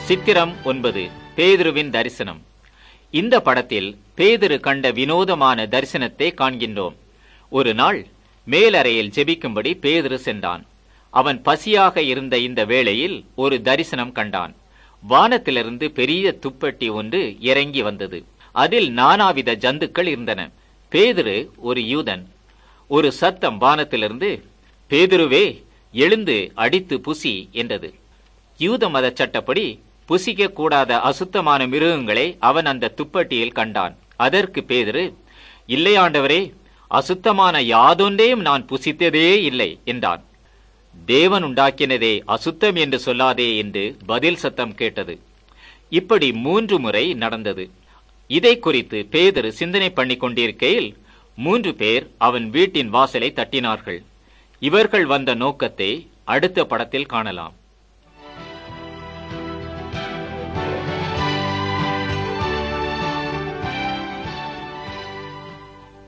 சித்திரம் 9. பேதுருவின் தரிசனம். இந்த படத்தில் பேதுரு கண்ட வினோதமான தரிசனத்தை காண்கின்றோம். ஒரு நாள் மேலறையில் ஜெபிக்கும்படி பேதுரு சென்றான். அவன் பசியாக இருந்த இந்த வேளையில் ஒரு தரிசனம் கண்டான். வானத்திலிருந்து பெரிய துப்பட்டி ஒன்று இறங்கி வந்தது. அதில் நானாவித ஜந்துக்கள் இருந்தன. பேதுரு ஒரு யூதன். ஒரு சத்தம் வானத்திலிருந்து, பேதுருவே, எழுந்து அடித்து புசி என்றது. யூத மத சட்டப்படி புசிக்க கூடாத அசுத்தமான மிருகங்களை அவன் அந்த துப்பட்டியில் கண்டான். அதற்கு பேதுரு, இல்லை ஆண்டவரே, அசுத்தமான யாதொன்றையும் நான் புசித்ததே இல்லை என்றான். தேவன் உண்டாக்கினதே அசுத்தம் என்று சொல்லாதே என்று பதில் சத்தம் கேட்டது. இப்படி 3 முறை நடந்தது. இதை குறித்து பேதுரு சிந்தனை பண்ணி கொண்டிருக்கையில் 3 பேர் அவன் வீட்டின் வாசலை தட்டினார்கள். இவர்கள் வந்த நோக்கத்தை அடுத்த படத்தில் காணலாம்.